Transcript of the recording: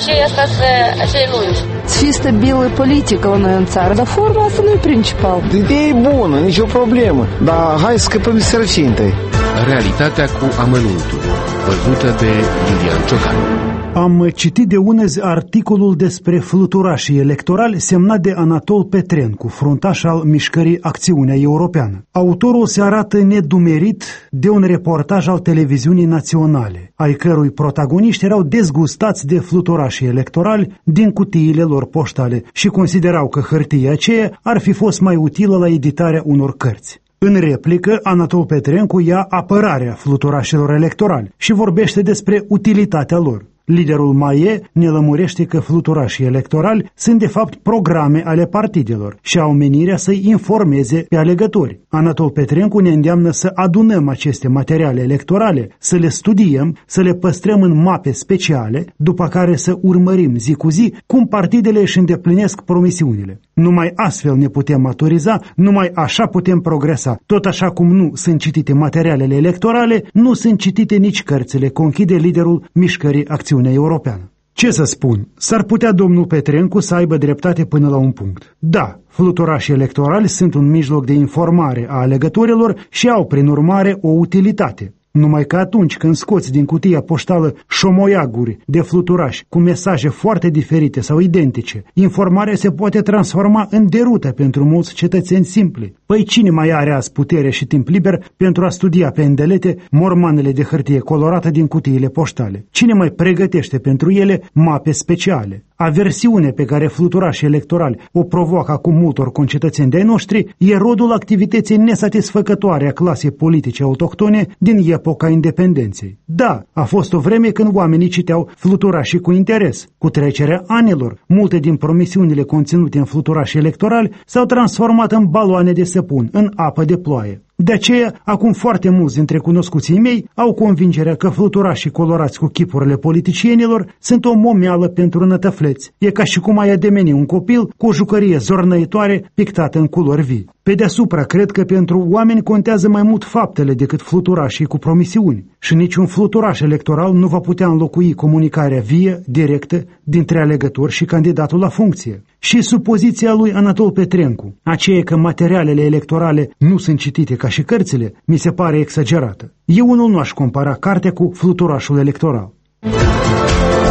acei lungi. Să fie stabilă politică la noi în țară, dar forma asta nu e principal. Ideea e bună, nicio problemă, dar hai să scăpăm de sărăcie întâi. Realitatea cu amănuntul, văzută de Iulian Ciocan. Am citit de unezi articolul despre fluturașii electorali semnat de Anatol Petrencu, fruntaș al mișcării Acțiunea Europeană. Autorul se arată nedumerit de un reportaj al televiziunii naționale, ai cărui protagoniști erau dezgustați de fluturașii electorali din cutiile lor poștale și considerau că hârtia aceea ar fi fost mai utilă la editarea unor cărți. În replică, Anatol Petrencu ia apărarea fluturașilor electorali și vorbește despre utilitatea lor. Liderul MAIE ne lămurește că fluturașii electorali sunt de fapt programe ale partidelor și au menirea să-i informeze pe alegători. Anatol Petrencu ne îndeamnă să adunăm aceste materiale electorale, să le studiem, să le păstrăm în mape speciale, după care să urmărim zi cu zi cum partidele își îndeplinesc promisiunile. Numai astfel ne putem maturiza, numai așa putem progresa. Tot așa cum nu sunt citite materialele electorale, nu sunt citite nici cărțile, conchide liderul mișcării Acțiunea Europeană. Ce să spun? S-ar putea domnul Petrencu să aibă dreptate până la un punct. Da, fluturașii electorali sunt un mijloc de informare a alegătorilor și au, prin urmare, o utilitate. Numai că atunci când scoți din cutia poștală șomoiaguri de fluturași cu mesaje foarte diferite sau identice, informarea se poate transforma în derută pentru mulți cetățeni simpli. Păi cine mai are azi putere și timp liber pentru a studia pe îndelete mormanele de hârtie colorată din cutiile poștale? Cine mai pregătește pentru ele mape speciale? Aversiune pe care fluturașii electorali o provoacă acum multor concetățeni de-ai noștri e rodul activității nesatisfăcătoare a clasei politice autohtone din epoca independenței. Da, a fost o vreme când oamenii citeau fluturașii cu interes. Cu trecerea anilor, multe din promisiunile conținute în fluturașii electorali s-au transformat în baloane de săpun, în apă de ploaie. De aceea, acum foarte mulți dintre cunoscuții mei au convingerea că fluturașii colorați cu chipurile politicienilor sunt o momeală pentru nătăfleți. E ca și cum ai ademeni un copil cu o jucărie zornăitoare pictată în culori vii. Pe deasupra, cred că pentru oameni contează mai mult faptele decât fluturașii cu promisiuni. Și niciun fluturaș electoral nu va putea înlocui comunicarea vie, directă, dintre alegători și candidatul la funcție. Și supoziția lui Anatol Petrencu, aceea că materialele electorale nu sunt citite ca și cărțile, mi se pare exagerată. Eu unul nu aș compara cartea cu fluturașul electoral.